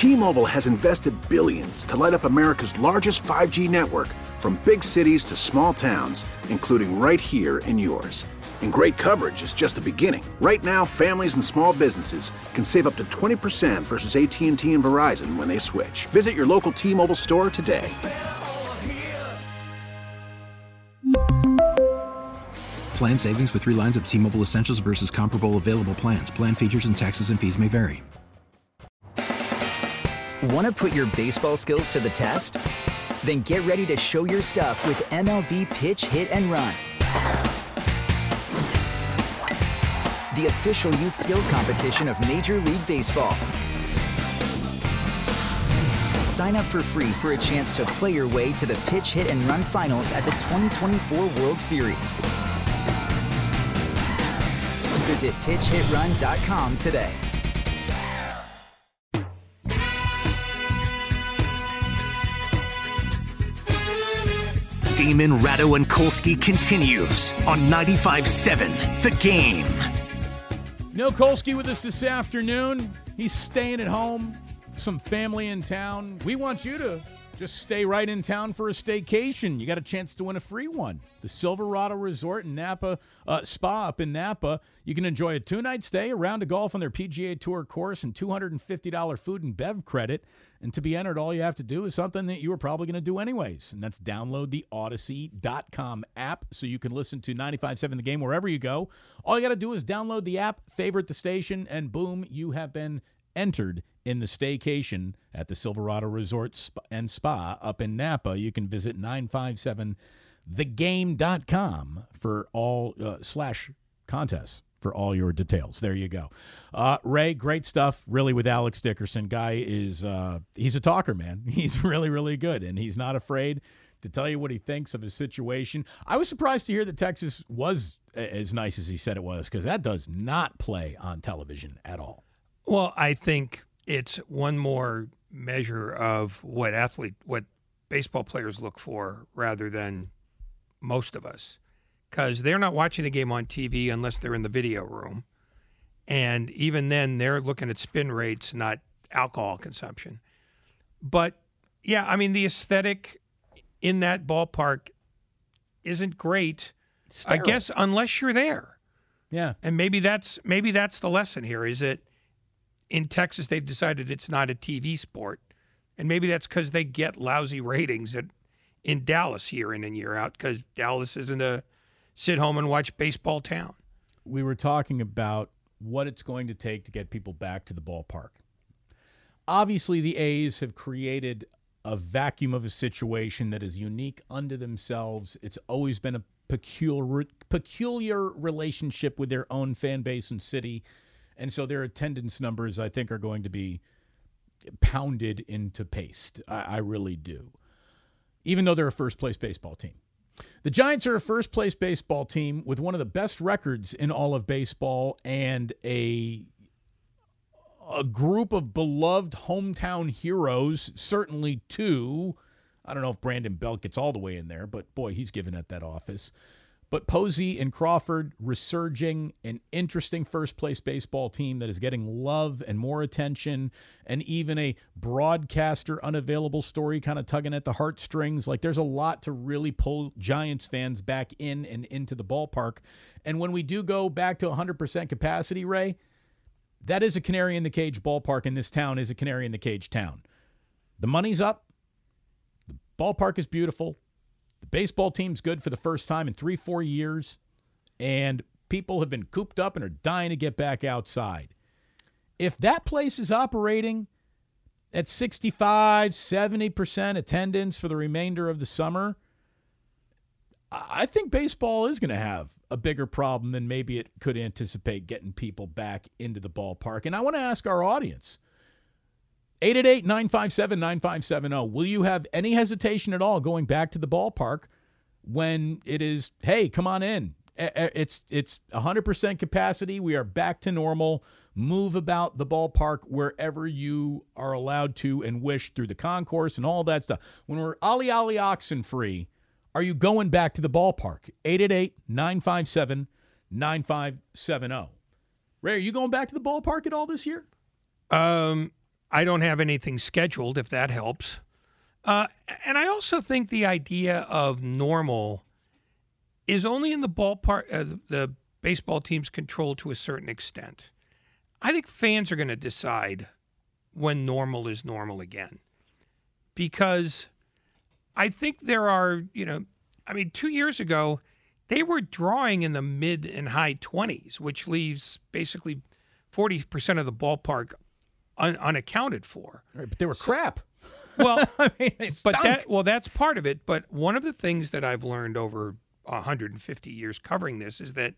T-Mobile has invested billions to light up America's largest 5G network, from big cities to small towns, including right here in yours. And great coverage is just the beginning. Right now, families and small businesses can save up to 20% versus AT&T and Verizon when they switch. Visit your local T-Mobile store today. Plan savings with 3 lines of T-Mobile Essentials versus comparable available plans. Plan features and taxes and fees may vary. Want to put your baseball skills to the test? Then get ready to show your stuff with MLB Pitch, Hit, and Run. The official youth skills competition of Major League Baseball. Sign up for free for a chance to play your way to the Pitch, Hit, and Run finals at the 2024 World Series. Visit pitchhitrun.com today. Damon, Ratto, and Kolsky continues on 95.7 The Game. No Kolsky with us this afternoon. He's staying at home. Some family in town. We want you to just stay right in town for a staycation. You got a chance to win a free one. The Silverado Resort in Napa, Spa up in Napa. You can enjoy a 2-night stay, a round of golf on their PGA Tour course, and $250 food and bev credit. And to be entered, all you have to do is something that you were probably going to do anyways, and that's download the Odyssey.com app so you can listen to 95.7 The Game wherever you go. All you got to do is download the app, favorite the station, and boom, you have been entered in the staycation at the Silverado Resort and Spa up in Napa. You can visit 957thegame.com for all /contests for all your details. There you go. Ray, great stuff, really, with Alex Dickerson. Guy is he's a talker, man. He's really, really good, and he's not afraid to tell you what he thinks of his situation. I was surprised to hear that Texas was as nice as he said it was, because that does not play on television at all. Well, I think it's one more measure of what baseball players look for rather than most of us, because they're not watching the game on TV unless they're in the video room. And even then, they're looking at spin rates, not alcohol consumption. But, yeah, I mean, the aesthetic in that ballpark isn't great, I guess, unless you're there. Yeah. And maybe that's the lesson here, is that in Texas, they've decided it's not a TV sport. And maybe that's because they get lousy ratings in Dallas year in and year out, because Dallas isn't a sit-home-and-watch baseball town. We were talking about what it's going to take to get people back to the ballpark. Obviously, the A's have created a vacuum of a situation that is unique unto themselves. It's always been a peculiar relationship with their own fan base and city. And so their attendance numbers, I think, are going to be pounded into paste. I really do. Even though they're a first-place baseball team. The Giants are a first-place baseball team with one of the best records in all of baseball, and a group of beloved hometown heroes, certainly two. I don't know if Brandon Belt gets all the way in there, but boy, he's given at that office. But Posey and Crawford resurging, an interesting first-place baseball team that is getting love and more attention, and even a broadcaster unavailable story kind of tugging at the heartstrings. Like, there's a lot to really pull Giants fans back in and into the ballpark. And when we do go back to 100% capacity, Ray, that is a canary in the cage ballpark, and this town is a canary in the cage town. The money's up. The ballpark is beautiful. The baseball team's good for the first time in 3-4 years, and people have been cooped up and are dying to get back outside. If that place is operating at 65, 70% attendance for the remainder of the summer, I think baseball is going to have a bigger problem than maybe it could anticipate getting people back into the ballpark. And I want to ask our audience, 888-957-9570. Will you have any hesitation at all going back to the ballpark when it is, hey, come on in. It's 100% capacity. We are back to normal. Move about the ballpark wherever you are allowed to and wish, through the concourse and all that stuff. When we're ollie oxen free, are you going back to the ballpark? 888-957-9570. Ray, are you going back to the ballpark at all this year? I don't have anything scheduled, if that helps. And I also think the idea of normal is only in the ballpark, the baseball team's control to a certain extent. I think fans are going to decide when normal is normal again. Because I think there are, 2 years ago, they were drawing in the mid and high 20s, which leaves basically 40% of the ballpark unaccounted for. Right, but they were crap. Well, they stunk. That's part of it. But one of the things that I've learned over 150 years covering this is that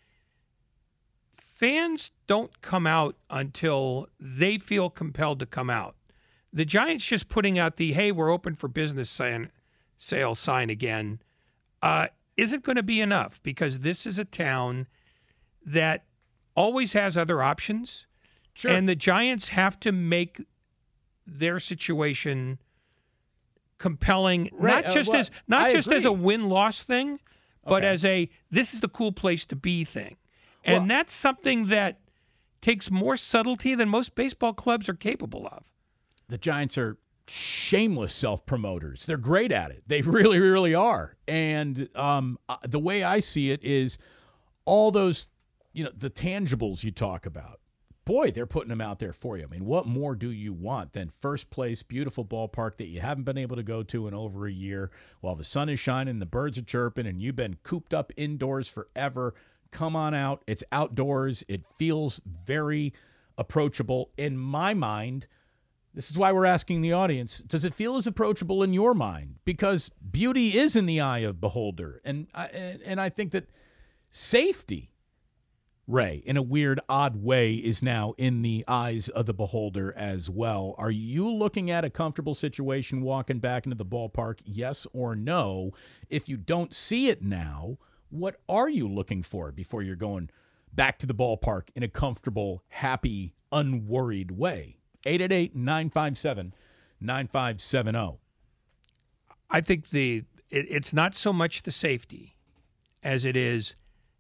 fans don't come out until they feel compelled to come out. The Giants just putting out the, hey, we're open for business sale sign again isn't going to be enough, because this is a town that always has other options. Sure. And the Giants have to make their situation compelling, Right, not just as a agree. win-loss thing, but Okay. as a this is the cool place to be thing. And Well- that's something that takes more subtlety than most baseball clubs are capable of. The Giants are shameless self-promoters. They're great at it. They really, really are. And the way I see it is all those, the tangibles you talk about. Boy, they're putting them out there for you. I mean, what more do you want than first place, beautiful ballpark that you haven't been able to go to in over a year while the sun is shining, the birds are chirping, and you've been cooped up indoors forever? Come on out. It's outdoors. It feels very approachable. In my mind, this is why we're asking the audience, does it feel as approachable in your mind? Because beauty is in the eye of beholder. And I think that safety, Ray, in a weird, odd way, is now in the eyes of the beholder as well. Are you looking at a comfortable situation walking back into the ballpark, yes or no? If you don't see it now, what are you looking for before you're going back to the ballpark in a comfortable, happy, unworried way? 888-957-9570. I think it's not so much the safety as it is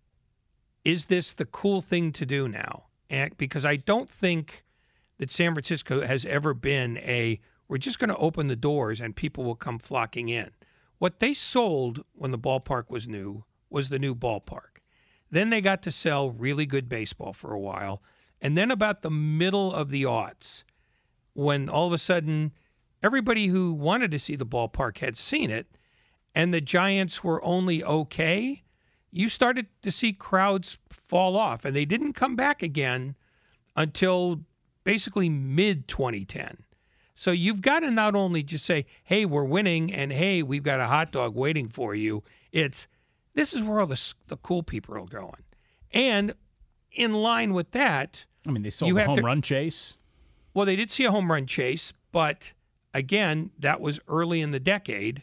this the cool thing to do now? And because I don't think that San Francisco has ever been we're just going to open the doors and people will come flocking in. What they sold when the ballpark was new was the new ballpark. Then they got to sell really good baseball for a while. And then about the middle of the aughts, when all of a sudden everybody who wanted to see the ballpark had seen it and the Giants were only okay, you started to see crowds fall off, and they didn't come back again until basically mid-2010. So you've got to not only just say, hey, we're winning, and hey, we've got a hot dog waiting for you. This is where all the cool people are going. And in line with that, I mean, they sold the home run chase. Well, they did see a home run chase, but again, that was early in the decade.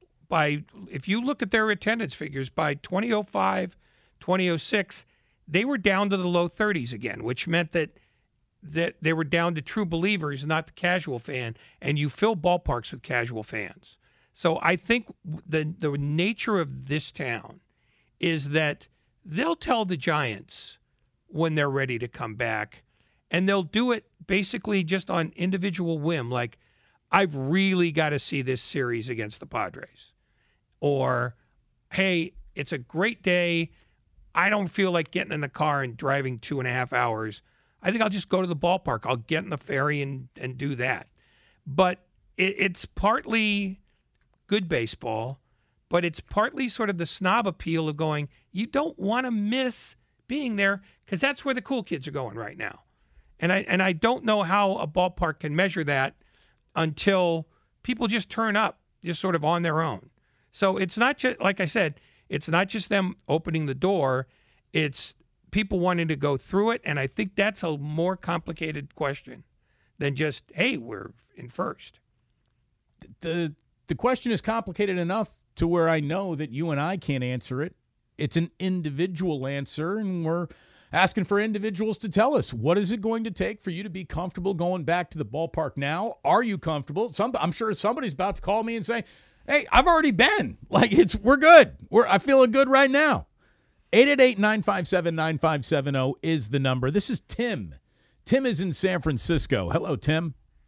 If you look at their attendance figures, by 2005, 2006, they were down to the low 30s again, which meant that they were down to true believers, not the casual fan, and you fill ballparks with casual fans. So I think the nature of this town is that they'll tell the Giants when they're ready to come back, and they'll do it basically just on individual whim, like, I've really got to see this series against the Padres. Or, hey, it's a great day. I don't feel like getting in the car and driving 2.5 hours. I think I'll just go to the ballpark. I'll get in the ferry and do that. But it's partly good baseball, but it's partly sort of the snob appeal of going, you don't want to miss being there because that's where the cool kids are going right now. And I don't know how a ballpark can measure that until people just turn up, just sort of on their own. So it's not just, like I said, it's not just them opening the door. It's people wanting to go through it. And I think that's a more complicated question than just, hey, we're in first. The question is complicated enough to where I know that you and I can't answer it. It's an individual answer, and we're asking for individuals to tell us, what is it going to take for you to be comfortable going back to the ballpark now? Are you comfortable? I'm sure somebody's about to call me and say, hey, I've already been. Like, we're good. I'm feeling good right now. 888-957-9570 is the number. This is Tim. Tim is in San Francisco. Hello, Tim.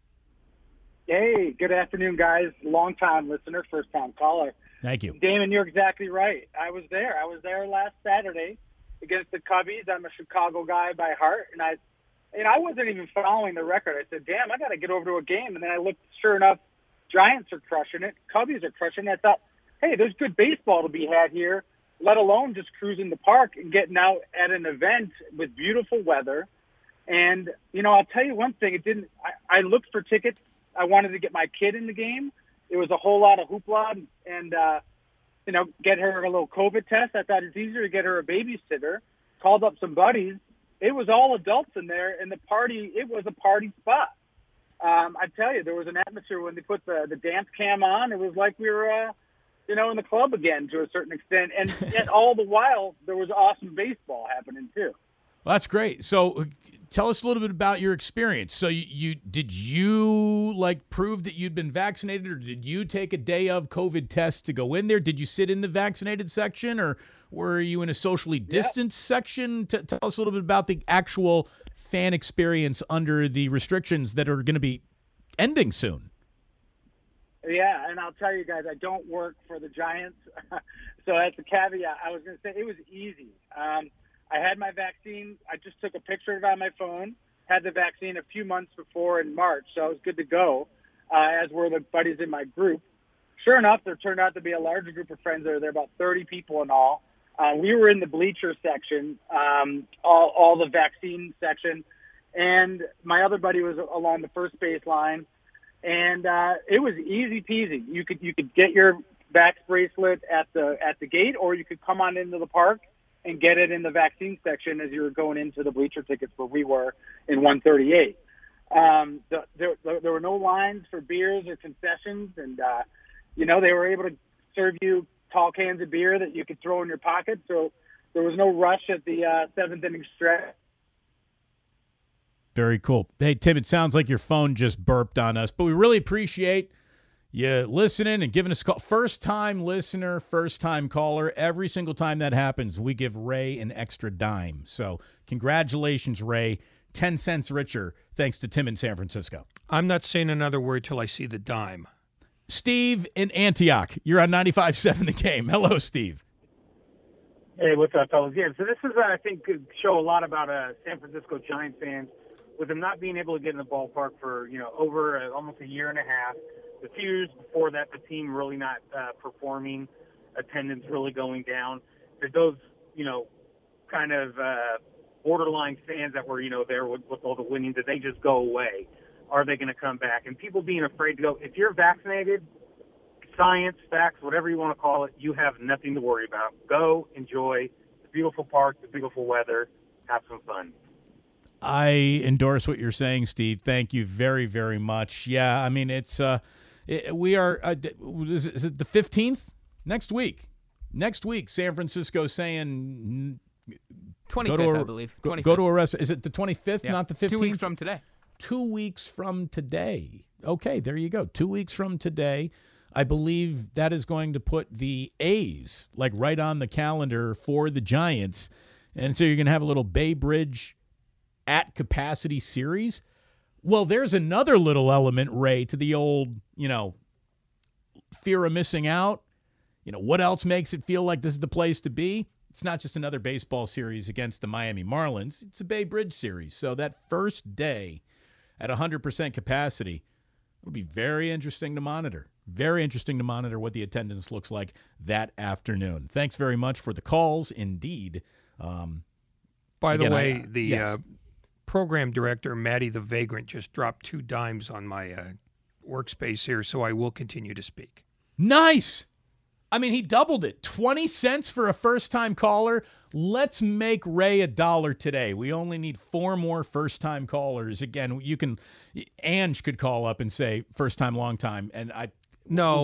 Hey, good afternoon, guys. Long-time listener, first-time caller. Thank you. Damon, you're exactly right. I was there. I was there last Saturday against the Cubbies. I'm a Chicago guy by heart, and I wasn't even following the record. I said, damn, I got to get over to a game. And then I looked, sure enough, Giants are crushing it. Cubbies are crushing it. I thought, hey, there's good baseball to be had here, let alone just cruising the park and getting out at an event with beautiful weather. And, I'll tell you one thing. I looked for tickets. I wanted to get my kid in the game. It was a whole lot of hoopla and, get her a little COVID test. I thought it's easier to get her a babysitter. Called up some buddies. It was all adults in there, and it was a party spot. I tell you, there was an atmosphere when they put the dance cam on. It was like we were, in the club again to a certain extent. And yet all the while, there was awesome baseball happening too. Well, that's great. So tell us a little bit about your experience. So did you prove that you'd been vaccinated, or did you take a day of COVID test to go in there? Did you sit in the vaccinated section, or were you in a socially distanced section? Tell us a little bit about the actual fan experience under the restrictions that are going to be ending soon. Yeah, and I'll tell you guys, I don't work for the Giants. So that's a caveat. I was going to say it was easy. I had my vaccine. I just took a picture of it on my phone, had the vaccine a few months before in March, so I was good to go, as were the buddies in my group. Sure enough, there turned out to be a larger group of friends there. There were about 30 people in all. We were in the bleacher section, all the vaccine section, and my other buddy was along the first base line, and it was easy peasy. You could get your vax bracelet at the gate, or you could come on into the park and get it in the vaccine section as you were going into the bleacher tickets where we were in 138. There were no lines for beers or concessions, and they were able to serve you tall cans of beer that you could throw in your pocket, so there was no rush at the seventh inning stretch. Very cool. Hey, Tim, it sounds like your phone just burped on us, but we really appreciate you listening and giving us a call. First-time listener, first-time caller. Every single time that happens, we give Ray an extra dime. So congratulations, Ray. 10 cents richer thanks to Tim in San Francisco. I'm not saying another word till I see the dime. Steve in Antioch. You're on 95.7 The Game. Hello, Steve. Hey, what's up, fellas? Yeah, so this is, I think, could show a lot about San Francisco Giants fans with them not being able to get in the ballpark for, over almost a year and a half. The few years before that, the team really not performing, attendance really going down. That those, kind of borderline fans that were, there with all the winning, did they just go away? Are they going to come back? And people being afraid to go. If you're vaccinated, science, facts, whatever you want to call it, you have nothing to worry about. Go, enjoy the beautiful park, the beautiful weather, have some fun. I endorse what you're saying, Steve. Thank you very, very much. Yeah, I mean, we are, is it the 15th? Next week, San Francisco saying 25th, I believe. Go to a restaurant. Is it the 25th, not the 15th? 2 weeks from today. 2 weeks from today. Okay, there you go. 2 weeks from today. I believe that is going to put the A's right on the calendar for the Giants. And so you're going to have a little Bay Bridge at capacity series. Well, there's another little element, Ray, to the old, fear of missing out. What else makes it feel like this is the place to be? It's not just another baseball series against the Miami Marlins. It's a Bay Bridge series. So that first day at 100% capacity, it'll be very interesting to monitor. Very interesting to monitor what the attendance looks like that afternoon. Thanks very much for the calls. Indeed. By the way, the program director, Maddie the Vagrant, just dropped 2 dimes on my workspace here, so I will continue to speak. Nice. I mean, he doubled it. 20 cents for a first-time caller. Let's make Ray $1 today. We only need 4 more first-time callers. Again, Ange could call up and say first-time, long-time, and I. No.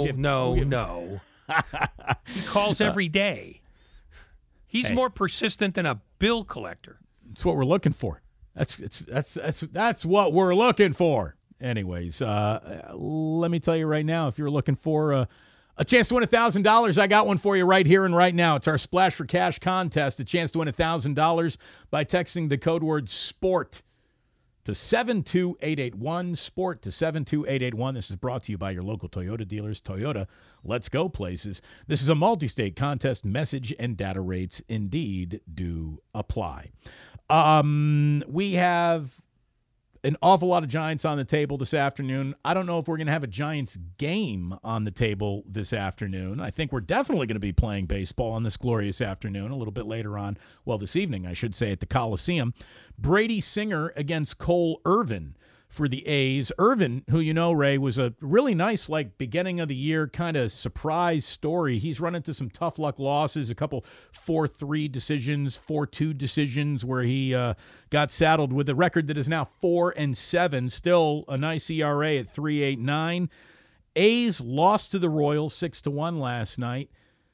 He calls every day. He's more persistent than a bill collector. That's what we're looking for. That's what we're looking for. Anyways, let me tell you right now, if you're looking for a chance to win $1,000, I got one for you right here and right now. It's our Splash for Cash contest. A chance to win $1,000 by texting the code word SPORT to 72881, sport to 72881. This is brought to you by your local Toyota dealers. Toyota, let's go places. This is a multi-state contest. Message and data rates indeed do apply. We have an awful lot of Giants on the table this afternoon. I don't know if we're going to have a Giants game on the table this afternoon. I think we're definitely going to be playing baseball on this glorious afternoon, a little bit later on, well, this evening, I should say, at the Coliseum. Brady Singer against Cole Irvin for the A's. Irvin, who you know, Ray, was a really nice, beginning of the year kind of surprise story. He's run into some tough luck losses, a couple 4-3 decisions, 4-2 decisions where he got saddled with a record that is now 4-7. Still a nice ERA at 3.89. A's lost to the Royals 6-1 last night.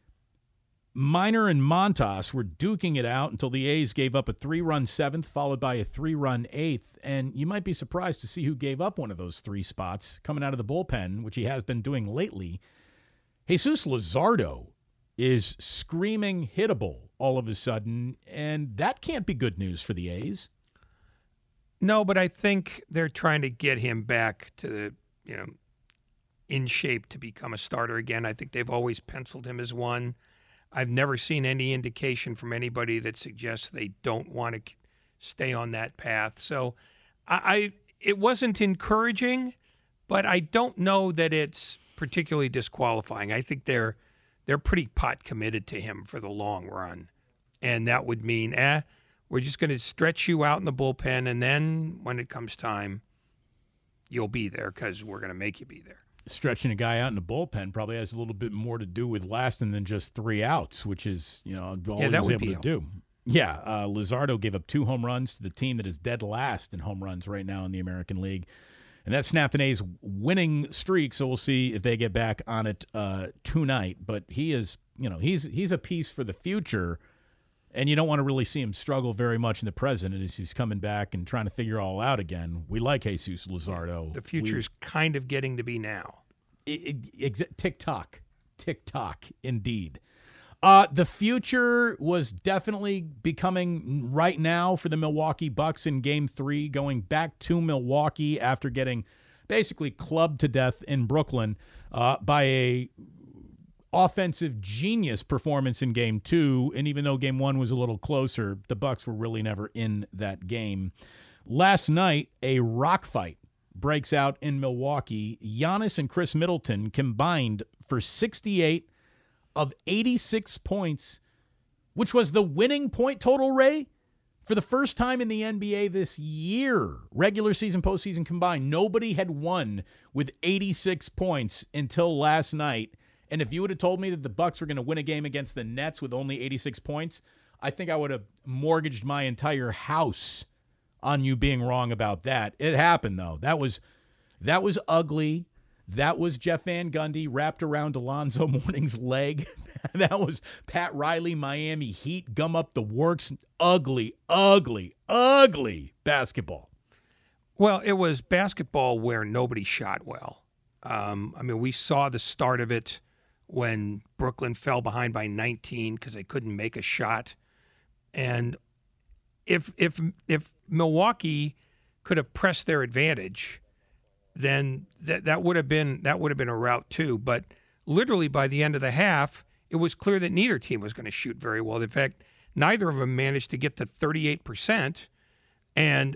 Minor and Montas were duking it out until the A's gave up a 3-run seventh, followed by a 3-run eighth. And you might be surprised to see who gave up one of those 3 spots coming out of the bullpen, which he has been doing lately. Jesus Luzardo is screaming hittable all of a sudden, and that can't be good news for the A's. No, but I think they're trying to get him back to the, in shape to become a starter again. I think they've always penciled him as one. I've never seen any indication from anybody that suggests they don't want to stay on that path. So it wasn't encouraging, but I don't know that it's particularly disqualifying. I think they're pretty pot committed to him for the long run. And that would mean, we're just going to stretch you out in the bullpen, and then when it comes time, you'll be there because we're going to make you be there. Stretching a guy out in the bullpen probably has a little bit more to do with lasting than just 3 outs, which is, all he was able to do. Yeah, Luzardo gave up 2 home runs to the team that is dead last in home runs right now in the American League. And that snapped an A's winning streak, so we'll see if they get back on it tonight. But he is, he's a piece for the future, and you don't want to really see him struggle very much in the present as he's coming back and trying to figure it all out again. We like Jesus Luzardo. The future's kind of getting to be now. Tick-tock, indeed. The future was definitely becoming right now for the Milwaukee Bucks in Game 3, going back to Milwaukee after getting basically clubbed to death in Brooklyn by a offensive genius performance in Game 2, and even though Game 1 was a little closer, the Bucks were really never in that game. Last night, a rock fight breaks out in Milwaukee. Giannis and Chris Middleton combined for 68 of 86 points, which was the winning point total, Ray, for the first time in the NBA this year. Regular season, postseason combined, nobody had won with 86 points until last night. And if you would have told me that the Bucks were going to win a game against the Nets with only 86 points, I think I would have mortgaged my entire house on you being wrong about that. It happened, though. That was ugly. That was Jeff Van Gundy wrapped around Alonzo Mourning's leg. That was Pat Riley, Miami Heat, gum up the works. Ugly, ugly, ugly basketball. Well, it was basketball where nobody shot well. We saw the start of it when Brooklyn fell behind by 19 because they couldn't make a shot. And if Milwaukee could have pressed their advantage, then that would have been a rout too. But literally by the end of the half, it was clear that neither team was going to shoot very well. In fact, neither of them managed to get to 38%, and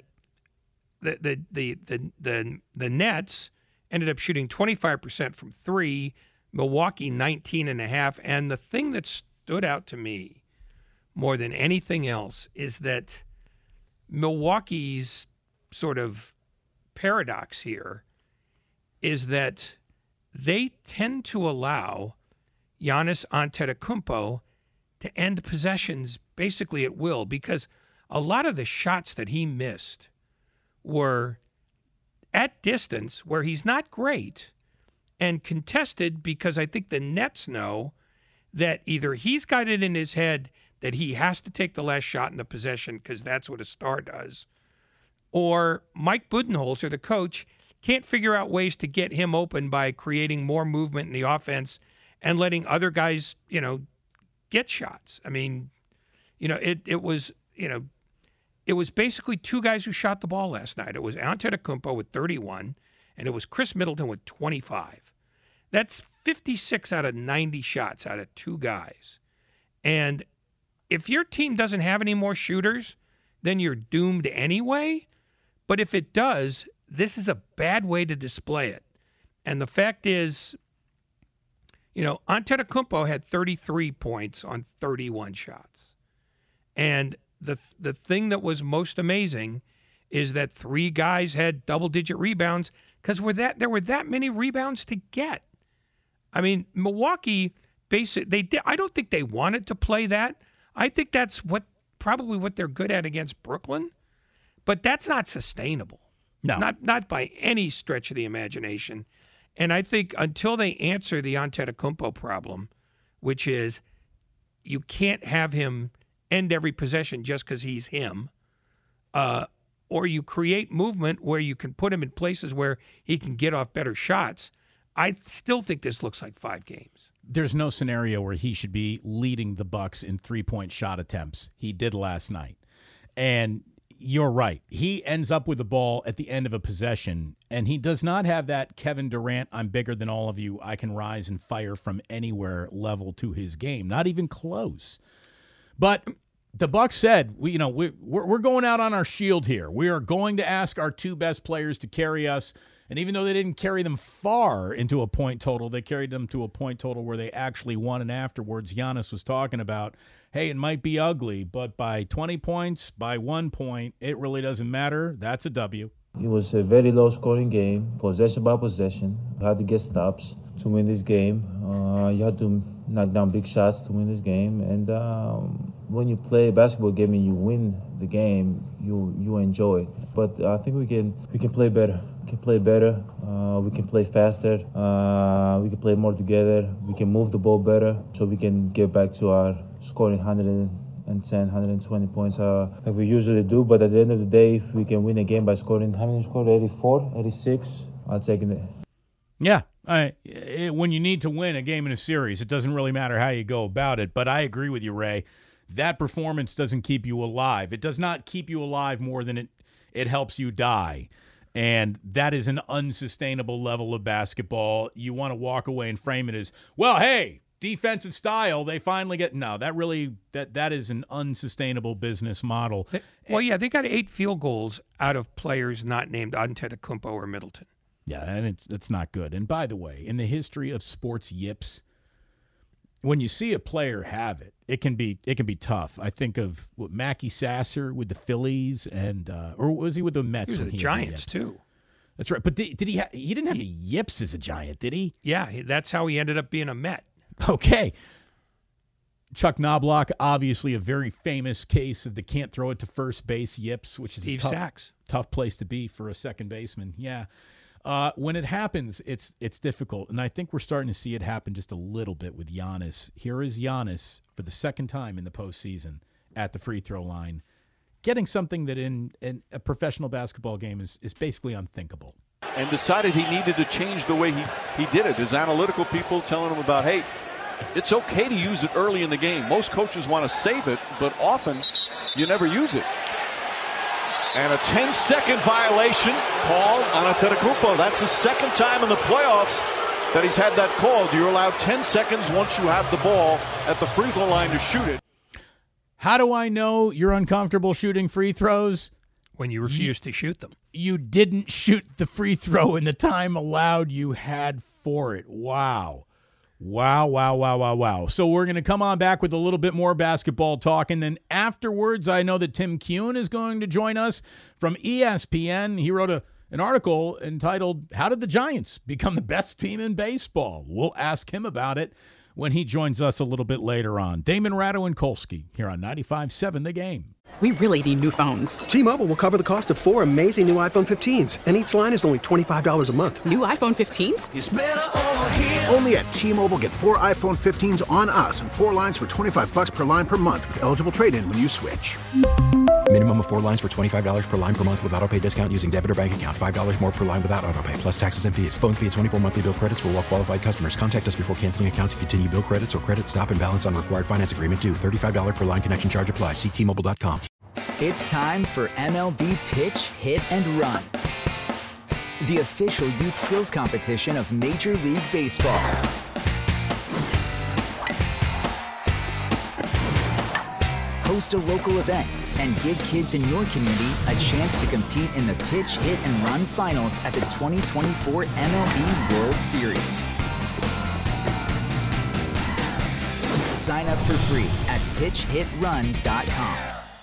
the Nets ended up shooting 25% from 3. Milwaukee 19.5%. And the thing that stood out to me more than anything else is that Milwaukee's sort of paradox here is that they tend to allow Giannis Antetokounmpo to end possessions basically at will, because a lot of the shots that he missed were at distance where he's not great and contested, because I think the Nets know that either he's got it in his head that he has to take the last shot in the possession because that's what a star does, or Mike Budenholzer, the coach, can't figure out ways to get him open by creating more movement in the offense and letting other guys, get shots. It was, it was basically two guys who shot the ball last night. It was Antetokounmpo with 31, and it was Chris Middleton with 25. That's 56 out of 90 shots out of two guys. And if your team doesn't have any more shooters, then you're doomed anyway. But if it does, this is a bad way to display it. And the fact is, Antetokounmpo had 33 points on 31 shots. And the thing that was most amazing is that three guys had double-digit rebounds because there were that many rebounds to get. I mean, Milwaukee, I don't think they wanted to play that. I think that's probably what they're good at against Brooklyn. But that's not sustainable. No. Not by any stretch of the imagination. And I think until they answer the Antetokounmpo problem, which is you can't have him end every possession just because he's him, or you create movement where you can put him in places where he can get off better shots, I still think this looks like 5 games. There's no scenario where he should be leading the Bucks in 3-point shot attempts. He did last night. And you're right. He ends up with the ball at the end of a possession, and he does not have that Kevin Durant, I'm bigger than all of you, I can rise and fire from anywhere level to his game. Not even close. But the Bucks said, we're going out on our shield here. We are going to ask our 2 best players to carry us. And even though they didn't carry them far into a point total, they carried them to a point total where they actually won. And afterwards, Giannis was talking about, hey, it might be ugly, but by 20 points, by 1 point, it really doesn't matter. That's a W. It was a very low-scoring game, possession by possession. You had to get stops to win this game. You had to knock down big shots to win this game. And when you play a basketball game and you win the game, you enjoy it. But I think we can play better. We can play better. We can play faster. We can play more together. We can move the ball better so we can get back to our scoring 110, 120 points like we usually do. But at the end of the day, if we can win a game by scoring, how many scored? 84, 86? I'll take it. Yeah. When you need to win a game in a series, it doesn't really matter how you go about it. But I agree with you, Ray. That performance doesn't keep you alive. It does not keep you alive more than it helps you die. And that is an unsustainable level of basketball. You want to walk away and frame it as, well, hey, defensive style, they finally get – no, that is an unsustainable business model. Well, yeah, they got 8 field goals out of players not named Antetokounmpo or Middleton. Yeah, and it's not good. And by the way, in the history of sports yips, when you see a player have it, it can be tough. I think of Mackie Sasser with the Phillies, and or was he with the Mets? He was the Giants too. That's right. But did he? He didn't have the yips as a Giant, did he? Yeah, that's how he ended up being a Met. Okay. Chuck Knobloch, obviously a very famous case of the can't throw it to first base yips, which is Steve a Sachs. Tough place to be for a second baseman. Yeah. When it happens, it's difficult, and I think we're starting to see it happen just a little bit with Giannis. Here is Giannis for the second time in the postseason at the free throw line, getting something that in a professional basketball game is basically unthinkable. And decided he needed to change the way he did it. His analytical people telling him about, hey, it's okay to use it early in the game. Most coaches want to save it, but often you never use it. And a 10-second violation called on Antetokounmpo. That's the second time in the playoffs that he's had that called. You're allowed 10 seconds once you have the ball at the free throw line to shoot it. How do I know you're uncomfortable shooting free throws? When you refuse to shoot them. You didn't shoot the free throw in the time allowed you had for it. Wow. Wow. So we're going to come on back with a little bit more basketball talk. And then afterwards, I know that Tim Kuhn is going to join us from ESPN. He wrote an article entitled, How Did the Giants Become the Best Team in Baseball? We'll ask him about it when he joins us a little bit later on. Damon Ratto and Kolsky here on 95.7 The Game. We really need new phones. T-Mobile will cover the cost of 4 amazing new iPhone 15s, and each line is only $25 a month. New iPhone 15s? It's better over here. Only at T-Mobile, get 4 iPhone 15s on us and 4 lines for $25 per line per month with eligible trade-in when you switch. Minimum of 4 lines for $25 per line per month with autopay discount using debit or bank account. $5 more per line without autopay, plus taxes and fees. Phone fee at 24 monthly bill credits for well-qualified customers. Contact us before canceling account to continue bill credits or credit stop and balance on required finance agreement due. $35 per line connection charge applies. See T-Mobile.com. It's time for MLB Pitch, Hit, and Run, the official youth skills competition of Major League Baseball. Host a local event and give kids in your community a chance to compete in the Pitch, Hit, and Run finals at the 2024 MLB World Series. Sign up for free at pitchhitrun.com.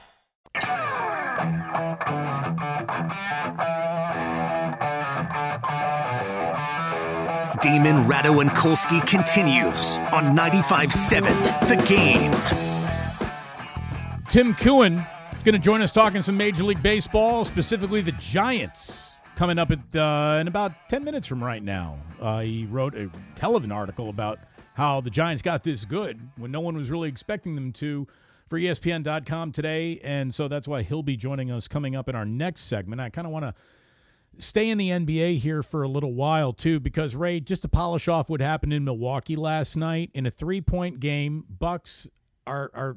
Damon, Ratto, and Kolsky continues on 95.7 The Game. Tim Kuhn is going to join us talking some Major League Baseball, specifically the Giants, coming up in about 10 minutes from right now. He wrote a hell of an article about how the Giants got this good when no one was really expecting them to for ESPN.com today, and so that's why he'll be joining us coming up in our next segment. I kind of want to stay in the NBA here for a little while, too, because, Ray, just to polish off what happened in Milwaukee last night, in a 3-point game, Bucks are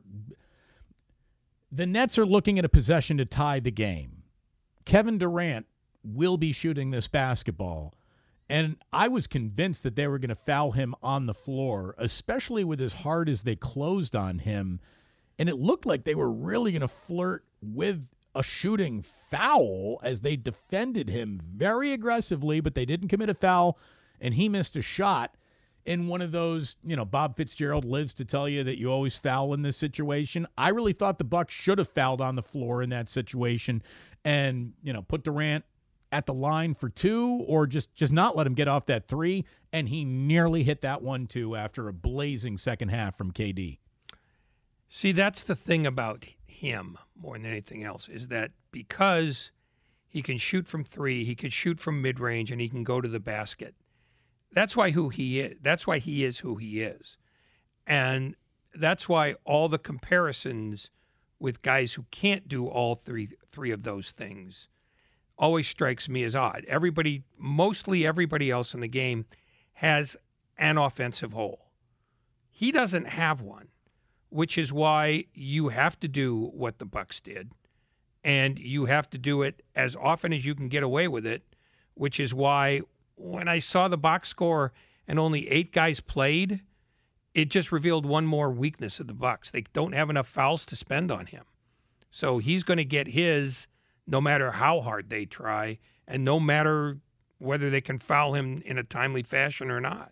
the Nets are looking at a possession to tie the game. Kevin Durant will be shooting this basketball, and I was convinced that they were going to foul him on the floor, especially with as hard as they closed on him, and it looked like they were really going to flirt with a shooting foul as they defended him very aggressively, but they didn't commit a foul, and he missed a shot in one of those, Bob Fitzgerald lives to tell you that you always foul in this situation. I really thought the Bucks should have fouled on the floor in that situation and, put Durant at the line for 2 or just not let him get off that 3, and he nearly hit that one, too, after a blazing second half from KD. See, that's the thing about him more than anything else, is that because he can shoot from 3, he can shoot from mid-range, and he can go to the basket. That's why he is who he is. And that's why all the comparisons with guys who can't do all three of those things always strikes me as odd. Mostly everybody else in the game has an offensive hole. He doesn't have one, which is why you have to do what the Bucks did, and you have to do it as often as you can get away with it, which is why when I saw the box score and only 8 guys played, it just revealed one more weakness of the Bucks. They don't have enough fouls to spend on him. So he's going to get his no matter how hard they try and no matter whether they can foul him in a timely fashion or not.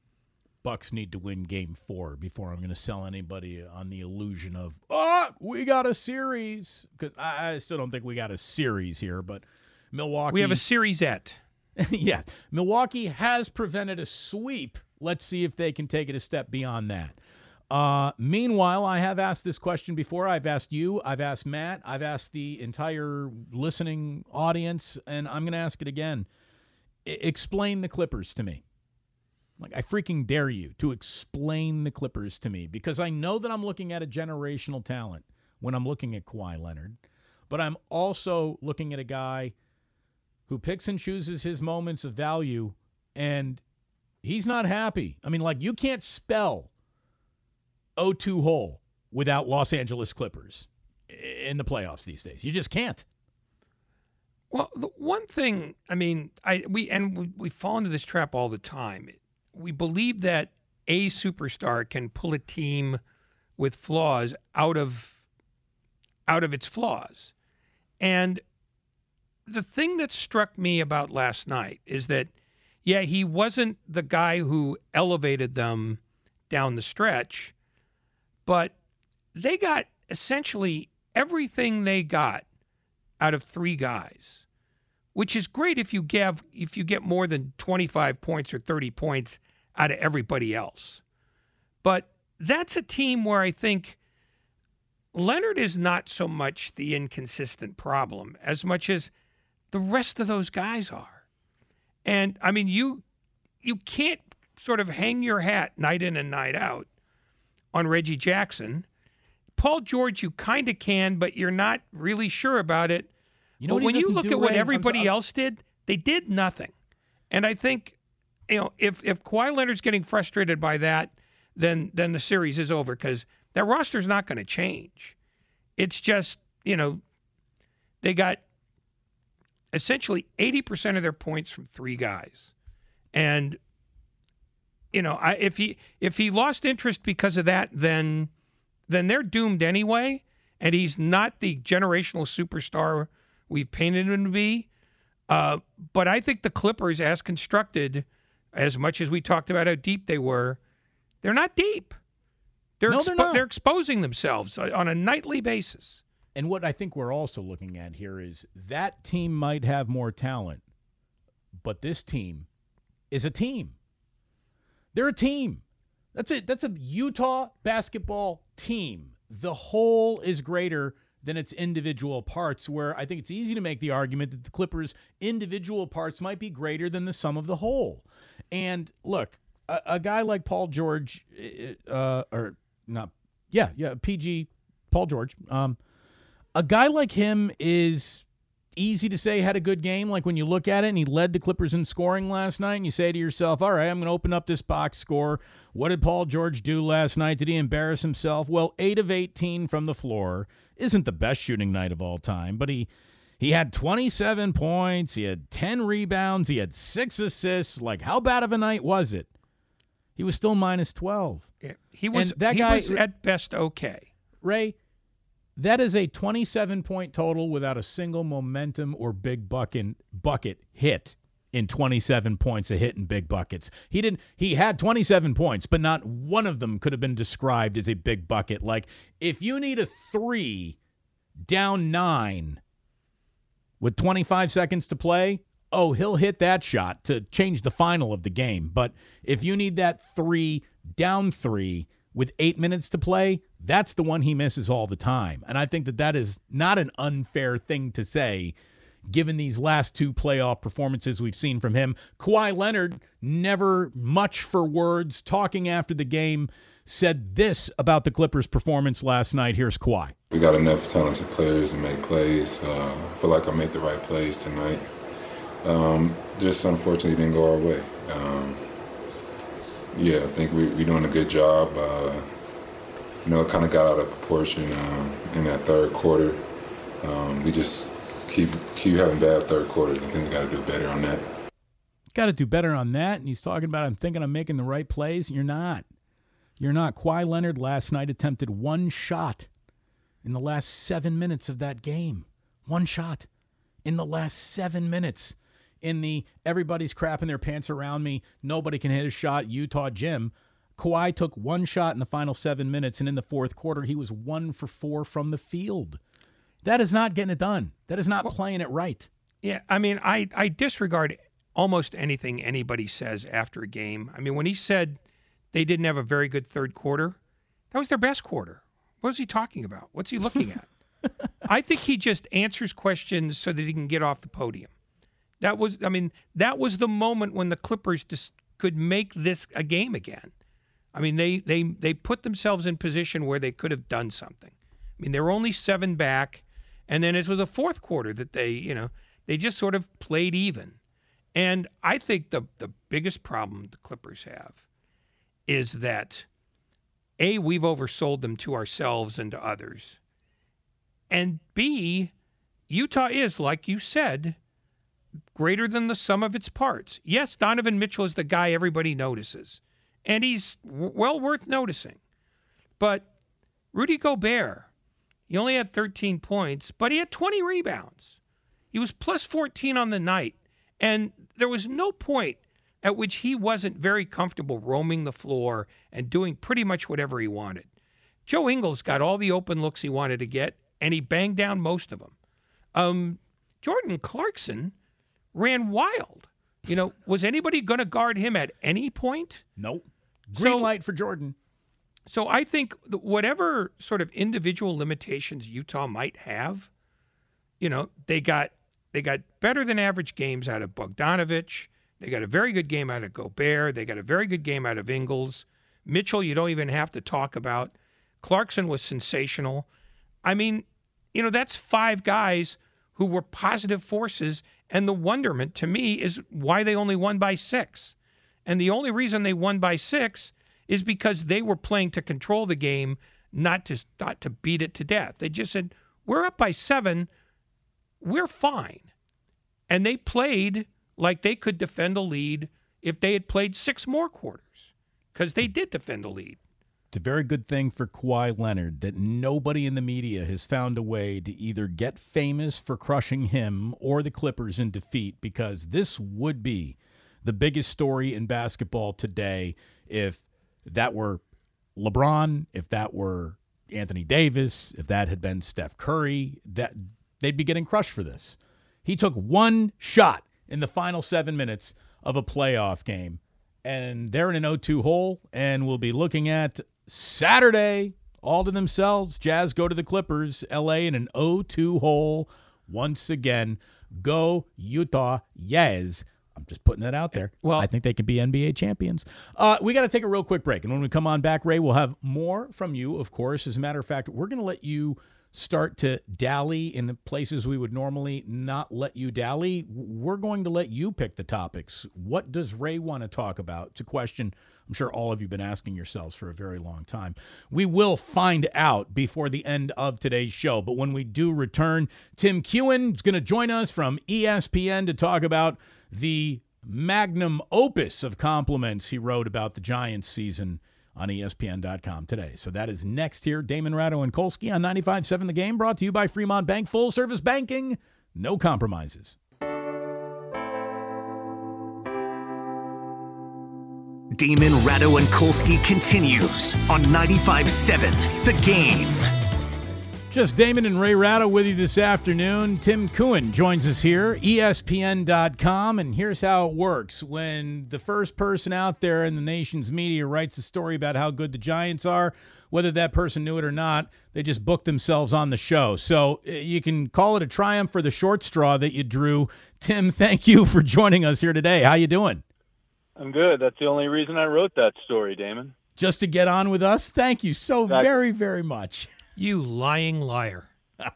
Bucks need to win Game 4 before I'm going to sell anybody on the illusion of, we got a series. Because I still don't think we got a series here, but Milwaukee. We have a seriesette. Yes. Milwaukee has prevented a sweep. Let's see if they can take it a step beyond that. Meanwhile, I have asked this question before. I've asked you. I've asked Matt. I've asked the entire listening audience, and I'm going to ask it again. Explain the Clippers to me. I freaking dare you to explain the Clippers to me, because I know that I'm looking at a generational talent when I'm looking at Kawhi Leonard, but I'm also looking at a guy who picks and chooses his moments of value, and he's not happy. I mean, you can't spell O2 hole without Los Angeles Clippers in the playoffs these days. You just can't. Well, the one thing, we fall into this trap all the time. We believe that a superstar can pull a team with flaws out of its flaws. And the thing that struck me about last night is that, he wasn't the guy who elevated them down the stretch, but they got essentially everything they got out of 3 guys, which is great if you get more than 25 points or 30 points out of everybody else. But that's a team where I think Leonard is not so much the inconsistent problem as much as the rest of those guys are. And, you can't sort of hang your hat night in and night out on Reggie Jackson. Paul George, you kind of can, but you're not really sure about it. But when you look at what everybody else did, they did nothing. And I think, if Kawhi Leonard's getting frustrated by that, then the series is over, because that roster's not going to change. It's just, they got essentially 80% of their points from three guys. And, if he lost interest because of that, then they're doomed anyway. And he's not the generational superstar we've painted him to be. But I think the Clippers, as constructed, as much as we talked about how deep they were, they're not deep. They're not. They're exposing themselves on a nightly basis. And what I think we're also looking at here is that team might have more talent, but this team is a team. They're a team. That's it. That's a Utah basketball team. The whole is greater than its individual parts, where I think it's easy to make the argument that the Clippers' individual parts might be greater than the sum of the whole. And look, a guy like Paul George, PG, Paul George, a guy like him is easy to say had a good game. Like when you look at it and he led the Clippers in scoring last night and you say to yourself, all right, I'm going to open up this box score. What did Paul George do last night? Did he embarrass himself? Well, 8 of 18 from the floor isn't the best shooting night of all time, but he had 27 points. He had 10 rebounds. He had 6 assists. Like, how bad of a night was it? He was still minus 12. Yeah, he was at best okay. Ray, that is a 27-point total without a single momentum or big bucket hit in 27 points, a hit in big buckets. He had 27 points, but not one of them could have been described as a big bucket. Like, if you need a 3 down 9 with 25 seconds to play, he'll hit that shot to change the final of the game. But if you need that 3 down 3 with 8 minutes to play, that's the one he misses all the time. And I think that is not an unfair thing to say, given these last 2 playoff performances we've seen from him. Kawhi Leonard, never much for words, talking after the game, said this about the Clippers' performance last night. Here's Kawhi. We got enough talented players to make plays. I feel like I made the right plays tonight. Just unfortunately didn't go our way. I think we're doing a good job. It kind of got out of proportion in that third quarter. We just keep having bad third quarters. I think we got to do better on that. Got to do better on that. And he's talking about, I'm thinking I'm making the right plays. You're not. Kawhi Leonard last night attempted 1 shot in the last 7 minutes of that game. 1 shot in the last 7 minutes. In the everybody's crapping their pants around me, nobody can hit a shot, Utah gym. Kawhi took 1 shot in the final 7 minutes, and in the fourth quarter, he was 1 for 4 from the field. That is not getting it done. That is not playing it right. Yeah, I mean, I disregard almost anything anybody says after a game. I mean, when he said they didn't have a very good third quarter, that was their best quarter. What is he talking about? What's he looking at? I think he just answers questions so that he can get off the podium. That was the moment when the Clippers just could make this a game again. I mean, they put themselves in position where they could have done something. I mean, they were only 7 back, and then it was the fourth quarter that they just sort of played even. And I think the biggest problem the Clippers have is that, A, we've oversold them to ourselves and to others, and B, Utah is, like you said, greater than the sum of its parts. Yes, Donovan Mitchell is the guy everybody notices, and he's well worth noticing. But Rudy Gobert, he only had 13 points, but he had 20 rebounds. He was plus 14 on the night, and there was no point at which he wasn't very comfortable roaming the floor and doing pretty much whatever he wanted. Joe Ingles got all the open looks he wanted to get, and he banged down most of them. Jordan Clarkson ran wild. Was anybody going to guard him at any point? Nope. Green light for Jordan. So I think whatever sort of individual limitations Utah might have, they got better than average games out of Bogdanovich. They got a very good game out of Gobert. They got a very good game out of Ingles. Mitchell, you don't even have to talk about. Clarkson was sensational. I mean, that's 5 guys who were positive forces. And the wonderment to me is why they only won by 6. And the only reason they won by 6 is because they were playing to control the game, not to beat it to death. They just said, we're up by 7. we're fine. And they played like they could defend a lead if they had played 6 more quarters, because they did defend a lead. It's a very good thing for Kawhi Leonard that nobody in the media has found a way to either get famous for crushing him or the Clippers in defeat, because this would be the biggest story in basketball today if that were LeBron, if that were Anthony Davis, if that had been Steph Curry, that they'd be getting crushed for this. He took one shot in the final 7 minutes of a playoff game, and they're in an 0-2 hole, and we'll be looking at Saturday all to themselves. Jazz go to the Clippers, LA in an 0-2 hole once again. Go Utah, yes. I'm just putting that out there. Well, I think they can be NBA champions. We got to take a real quick break, and when we come on back, Ray, we'll have more from you, of course. As a matter of fact, we're going to let you start to dally in the places we would normally not let you dally. We're going to let you pick the topics. What does Ray want to talk about? It's a question I'm sure all of you have been asking yourselves for a very long time. We will find out before the end of today's show. But when we do return, Tim Kewen is going to join us from ESPN to talk about the magnum opus of compliments he wrote about the Giants season on ESPN.com today. So that is next here. Damon Ratto and Kolsky on 95.7 The Game, brought to you by Fremont Bank. Full service banking, no compromises. Damon Ratto and Kolsky continues on 95.7 The Game. Just Damon and Ray Ratto with you this afternoon. Tim Kewen joins us here, ESPN.com, and here's how it works. When the first person out there in the nation's media writes a story about how good the Giants are, whether that person knew it or not, they just book themselves on the show. So you can call it a triumph for the short straw that you drew. Tim, thank you for joining us here today. How you doing? I'm good. That's the only reason I wrote that story, Damon. Just to get on with us? Thank you so very, very much. You lying liar.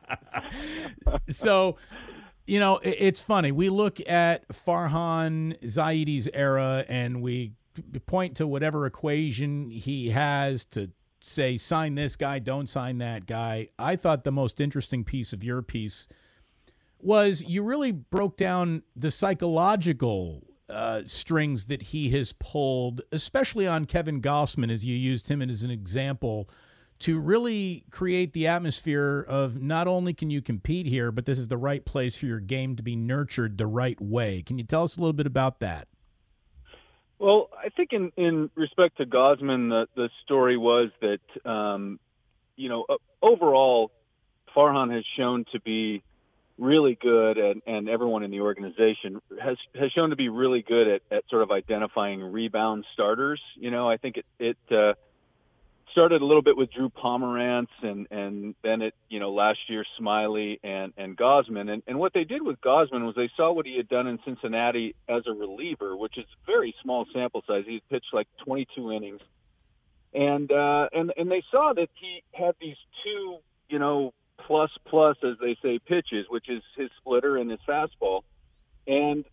So, you know, it's funny. We look at Farhan Zaidi's era and we point to whatever equation he has to say, sign this guy, don't sign that guy. I thought the most interesting piece of your piece was you really broke down the psychological strings that he has pulled, especially on Kevin Gossman, as you used him as an example, to really create the atmosphere of not only can you compete here, but this is the right place for your game to be nurtured the right way. Can you tell us a little bit about that? Well, I think in respect to Gossman, the story was that, overall, Farhan has shown to be really good, and everyone in the organization has shown to be really good at sort of identifying rebound starters. You know, I think it started a little bit with Drew Pomerantz and then it, last year Smiley and Gossman. And what they did with Gossman was they saw what he had done in Cincinnati as a reliever, which is very small sample size. He pitched like 22 innings. And they saw that he had these two, plus, as they say, pitches, which is his splitter and his fastball. And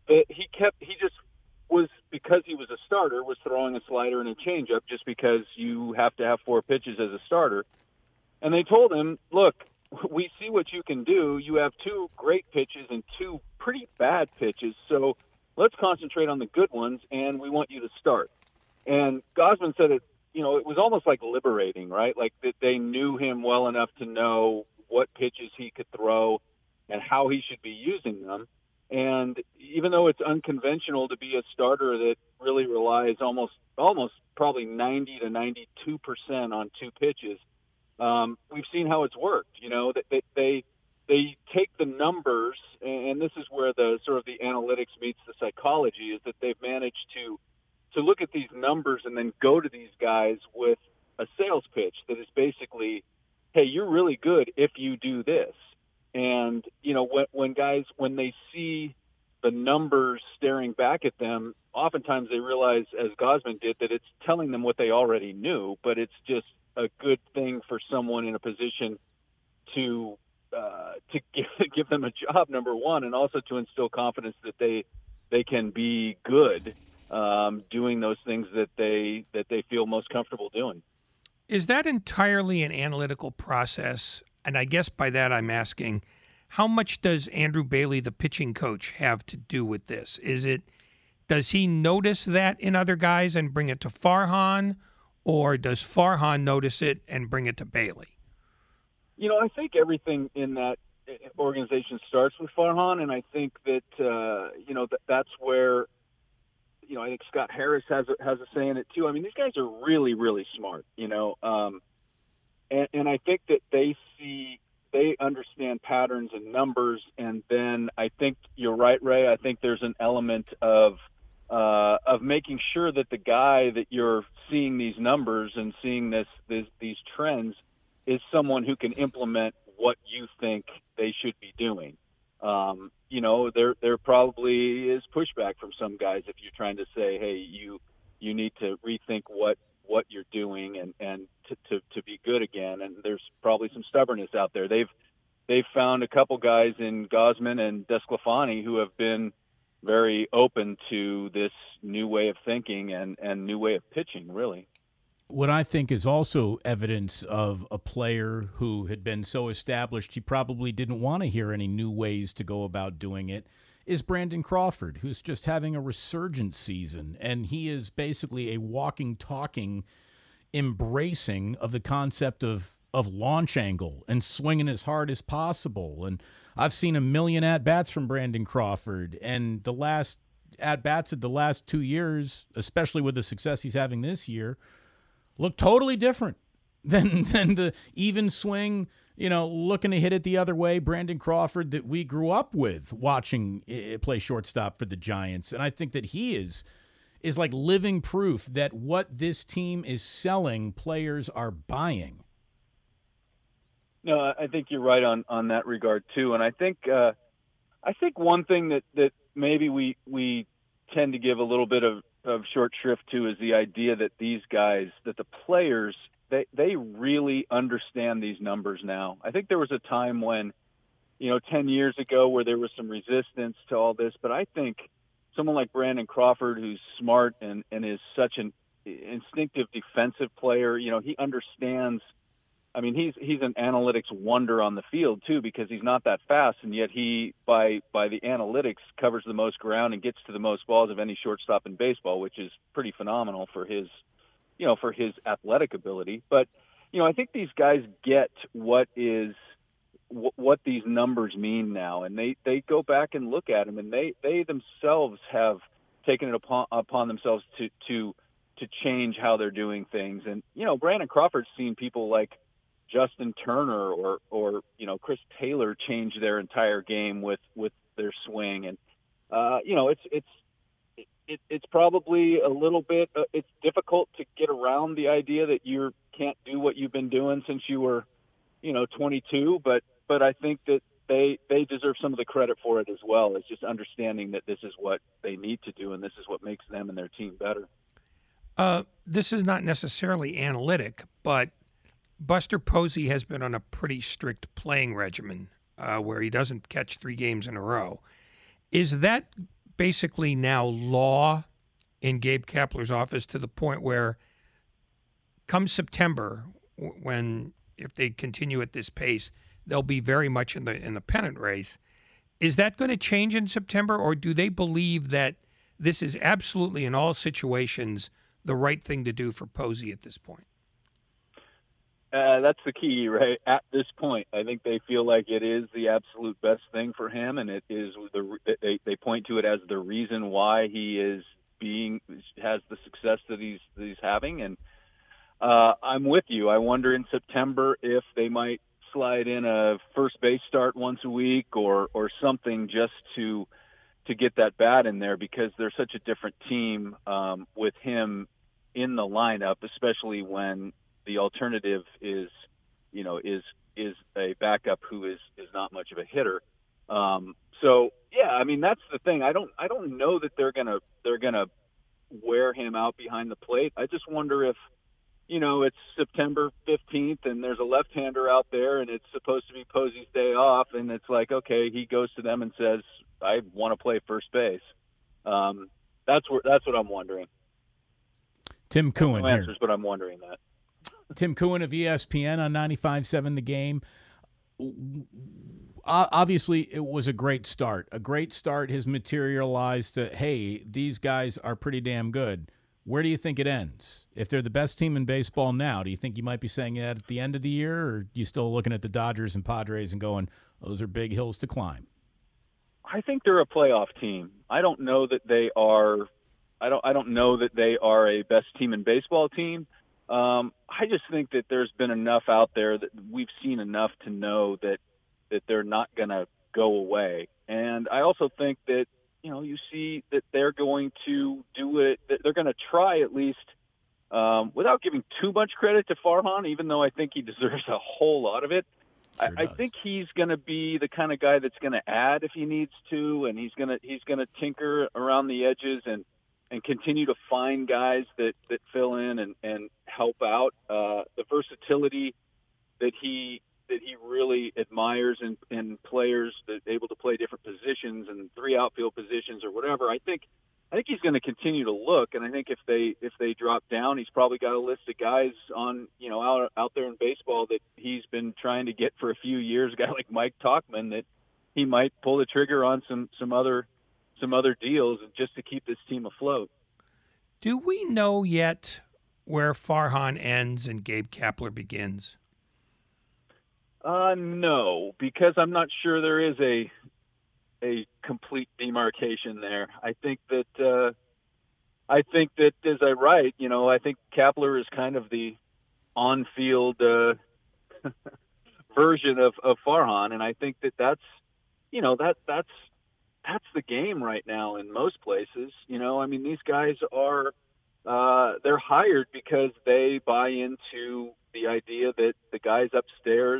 because he was a starter, was throwing a slider and a changeup just because you have to have 4 pitches as a starter. And they told him, look, we see what you can do. You have 2 great pitches and 2 pretty bad pitches, so let's concentrate on the good ones, and we want you to start. And Gossman said it was almost like liberating, right? Like that they knew him well enough to know what pitches he could throw and how he should be using them. And even though it's unconventional to be a starter that really relies almost probably 90 to 92% on 2 pitches, we've seen how it's worked. That they take the numbers, and this is where the sort of the analytics meets the psychology, is that they've managed to look at these numbers and then go to these guys with a sales pitch that is basically, hey, you're really good if you do this. And, when they see the numbers staring back at them, oftentimes they realize, as Gossman did, that it's telling them what they already knew, but it's just a good thing for someone in a position to give them a job, number one, and also to instill confidence that they can be good doing those things that they feel most comfortable doing. Is that entirely an analytical process? And I guess by that I'm asking, How much does Andrew Bailey, the pitching coach, have to do with this? Does he notice that in other guys and bring it to Farhan, or does Farhan notice it and bring it to Bailey? I think everything in that organization starts with Farhan, and I think that that's where I think Scott Harris has a say in it too. I mean, these guys are really, really smart, and I think that they understand patterns and numbers, and then I think you're right, Ray. I think there's an element of making sure that the guy that you're seeing these numbers and seeing these trends is someone who can implement what you think they should be doing. There probably is pushback from some guys if you're trying to say, hey, you need to rethink what you're doing and to be good again. And there's probably some stubbornness out there. They've found a couple guys in Gausman and Desclafani who have been very open to this new way of thinking and new way of pitching, really. What I think is also evidence of a player who had been so established he probably didn't want to hear any new ways to go about doing it is Brandon Crawford, who's just having a resurgent season. And he is basically a walking, talking, embracing of the concept of launch angle and swinging as hard as possible. And I've seen 1 million at-bats from Brandon Crawford. And the last at-bats of the last 2 years, especially with the success he's having this year, look totally different than the even swing, looking to hit it the other way, Brandon Crawford that we grew up with watching play shortstop for the Giants. And I think that he is like living proof that what this team is selling, players are buying. No, I think you're right on that regard too. And I think one thing that maybe we tend to give a little bit of short shrift to is the idea that these guys, that the players, they really understand these numbers now. I think there was a time when, 10 years ago where there was some resistance to all this, but I think someone like Brandon Crawford, who's smart and is such an instinctive defensive player, he understands. I mean, he's an analytics wonder on the field too, because he's not that fast, and yet he, by the analytics, covers the most ground and gets to the most balls of any shortstop in baseball, which is pretty phenomenal for his athletic ability. But I think these guys get what these numbers mean now, and they go back and look at them, and they themselves have taken it upon themselves to change how they're doing things. And Brandon Crawford's seen people like Justin Turner or Chris Taylor change their entire game with their swing, and it's probably a little bit it's difficult to get around the idea that you can't do what you've been doing since you were 22, but I think that they deserve some of the credit for it as well, as just understanding that this is what they need to do and this is what makes them and their team better. This is not necessarily analytic, but Buster Posey has been on a pretty strict playing regimen where he doesn't catch 3 games in a row. Is that basically now law in Gabe Kapler's office, to the point where come September, if they continue at this pace, they'll be very much in the pennant race? Is that going to change in September, or do they believe that this is absolutely in all situations the right thing to do for Posey at this point? That's the key, right? At this point, I think they feel like it is the absolute best thing for him, and it is they point to it as the reason why he has the success that he's having. And I'm with you. I wonder in September if they might slide in a first base start once a week or something, just to get that bat in there, because they're such a different team with him in the lineup, especially when the alternative is a backup who is not much of a hitter. So yeah, I mean, that's the thing. I don't know that they're gonna wear him out behind the plate. I just wonder if it's September 15th and there's a left-hander out there and it's supposed to be Posey's day off, and it's like, okay, he goes to them and says, I want to play first base. That's what I'm wondering. Tim Kuhn no answers, but I'm wondering that. Tim Kuhn of ESPN on 95.7 The Game. obviously it was a great start. A great start has materialized to, hey, these guys are pretty damn good. Where do you think it ends? If they're the best team in baseball now, do you think you might be saying that at the end of the year, or are you still looking at the Dodgers and Padres and going, those are big hills to climb? I think they're a playoff team. I don't know that they are. I don't know that they are a best team in baseball team. I just think that there's been enough out there that we've seen enough to know that they're not going to go away. And I also think that, you see that they're going to do it, that they're going to try at least, without giving too much credit to Farhan, even though I think he deserves a whole lot of it. Sure I think he's going to be the kind of guy that's going to add if he needs to, and he's going to tinker around the edges and continue to find guys that fill in and help out. The versatility that he really admires in players that are able to play different positions and 3 outfield positions or whatever. I think he's going to continue to look, and I think if they drop down, he's probably got a list of guys on out there in baseball that he's been trying to get for a few years. A guy like Mike Tauchman that he might pull the trigger on some other deals just to keep this team afloat. Do we know yet where Farhan ends and Gabe Kapler begins? No, because I'm not sure there is a complete demarcation there. I think that as I write, I think Kapler is kind of the on-field version of Farhan, and I think that's the game right now in most places. These guys are they're hired because they buy into the idea that the guys upstairs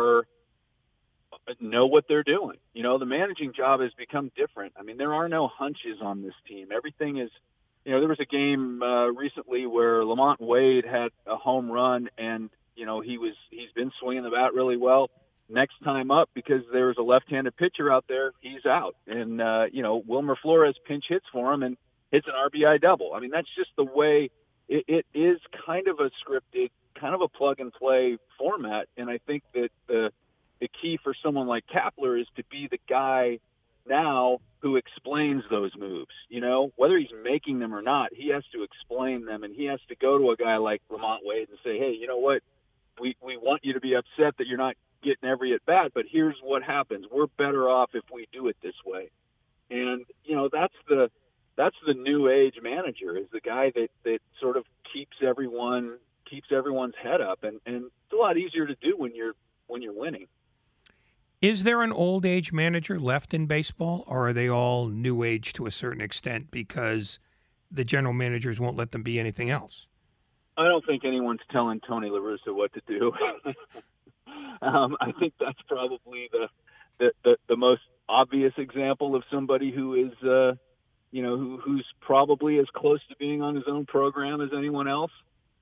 know what they're doing. The managing job has become different. There are no hunches on this team. Everything is, there was a game recently where Lamont Wade had a home run and, he's been swinging the bat really well. Next time up, because there's a left-handed pitcher out there, he's out. And, Wilmer Flores pinch hits for him and hits an RBI double. That's just the way it is, kind of a scripted, kind of a plug-and-play format. And I think that the key for someone like Kapler is to be the guy now who explains those moves. Whether he's making them or not, he has to explain them, and he has to go to a guy like Lamont Wade and say, hey, you know what? We want you to be upset that you're not getting every at bat, but here's what happens. We're better off if we do it this way. And that's the new age manager, is the guy that sort of keeps everyone's head up, and it's a lot easier to do when you're winning. Is there an old age manager left in baseball, or are they all new age to a certain extent because the general managers won't let them be anything else? I don't think anyone's telling Tony La Russa what to do. I think that's probably the most obvious example of somebody who is, who's probably as close to being on his own program as anyone else.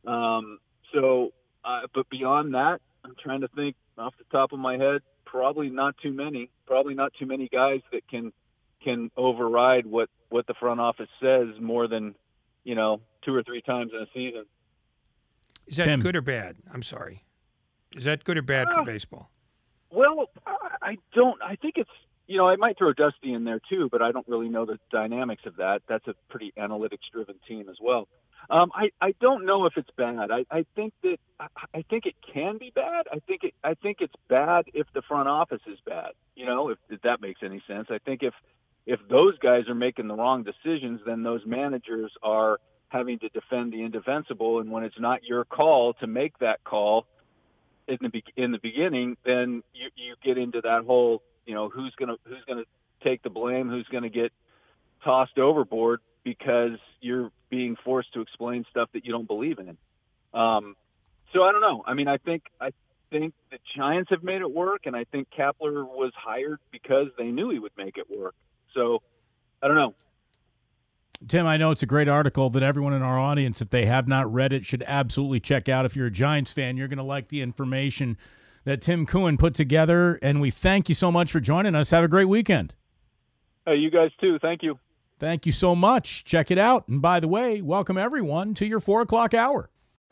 But beyond that, I'm trying to think off the top of my head. Probably not too many guys that can override what the front office says more than 2 or 3 times in a season. Is that good or bad? I'm sorry. Is that good or bad for baseball? Well, I think it's, I might throw Dusty in there too, but I don't really know the dynamics of that. That's a pretty analytics-driven team as well. I don't know if it's bad. I think it can be bad. I think it's bad if the front office is bad. If that makes any sense. I think if those guys are making the wrong decisions, then those managers are having to defend the indefensible. And when it's not your call to make that call in the beginning, then you get into that whole, who's gonna take the blame, who's gonna get tossed overboard because you're being forced to explain stuff that you don't believe in. So I don't know. I think the Giants have made it work, and I think Kapler was hired because they knew he would make it work. So I don't know. Tim, I know it's a great article that everyone in our audience, if they have not read it, should absolutely check out. If you're a Giants fan, you're going to like the information that Tim Kuhn put together, and we thank you so much for joining us. Have a great weekend. Hey, you guys too. Thank you. Thank you so much. Check it out. And by the way, welcome everyone to your 4 o'clock hour.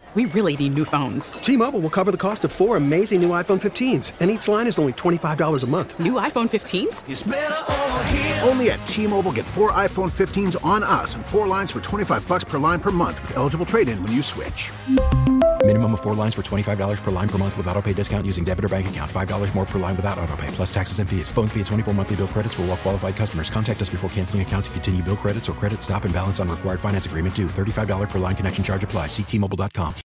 We really need new phones. T-Mobile will cover the cost of 4 amazing new iPhone 15s, and each line is only $25 a month. New iPhone 15s? It's better over here. Only at T-Mobile, get 4 iPhone 15s on us and 4 lines for $25 per line per month with eligible trade-in when you switch. Minimum of 4 lines for $25 per line per month with autopay discount using debit or bank account. $5 more per line without autopay, plus taxes and fees. Phone fee at 24 monthly bill credits for well-qualified customers. Contact us before canceling account to continue bill credits or credit stop and balance on required finance agreement due. $35 per line connection charge applies. See T-Mobile.com.